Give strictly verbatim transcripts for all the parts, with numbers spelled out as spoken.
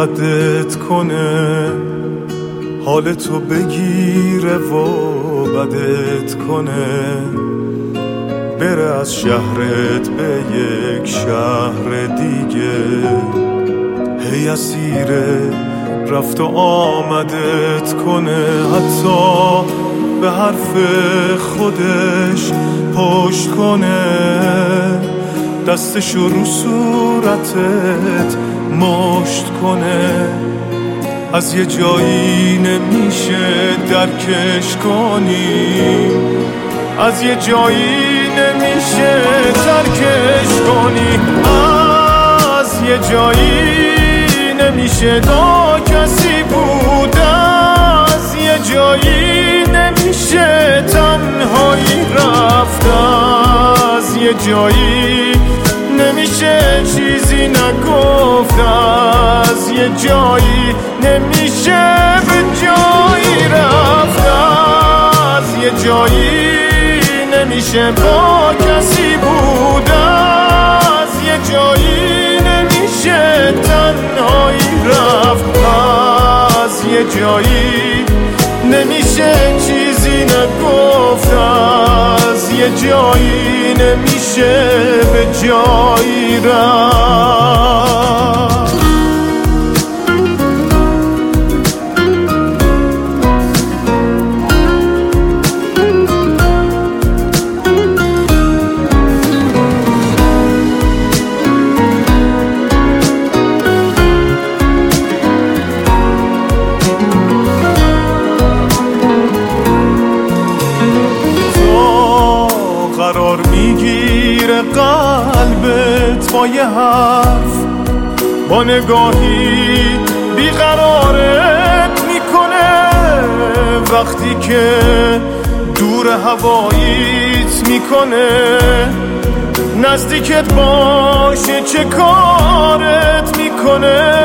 ردت کنه، حال تو بگیره و بدت کنه، بره از شهرت به یک شهر دیگه، هی اسیره رفت و آمدت کنه، حتی به حرف خودش پشت کنه، دستشو رو صورتت مشت کنه، از یه جایی نمیشه درکش کنی، از یه جایی نمیشه ترکش کنی، از یه جایی نمیشه با کسی بود، از یه جایی نمیشه تنهایی رفت، از یه جایی نمیشه چیزی نگفت، از یه جایی نمیشه به جایی رفت، از یه جایی نمیشه با کسی بود، از یه جایی نمیشه تنهایی رفت، از یه جایی نمیشه چیزی نگفت، از یه جایی نمیشه به جایی رفت. قرار میگیره قلبت با یه حرف، با نگاهی بیقرارت میکنه، وقتی که دور هواییت میکنه، نزدیکت باشه چه کارت میکنه،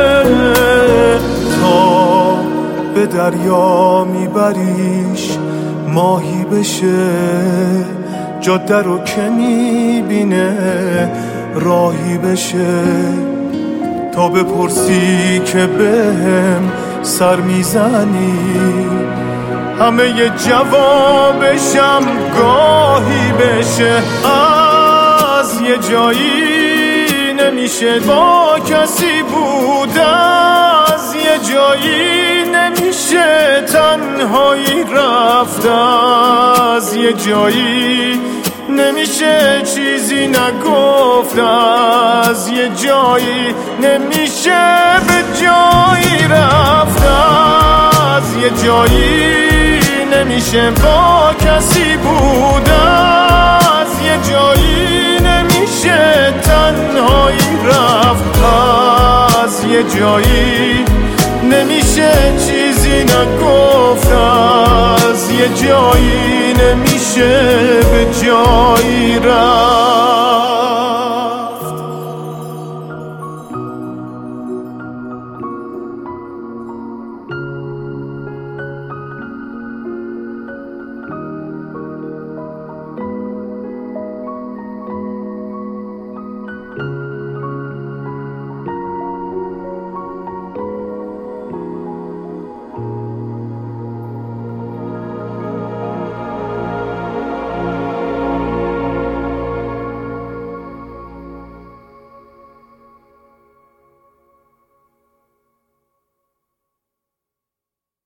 تا به دریا میبریش ماهی بشه، جاده رو که میبینه راهی بشه، تا بپرسی که بهم سر میزنی، همه ی جوابشم گاهی بشه، از یه جایی نمیشه با کسی بود، از یه جایی نمیشه تنهایی رفت، از یه جایی نمیشه چیزی نگفت، از یه جایی نمیشه به جایی رفت، از یه جایی نمیشه با کسی بود، از یه جایی نمیشه تنهایی رفت، از یه جایی نمیشه چیزی نگفت، از یه جایی نمیشه به جایی رفت.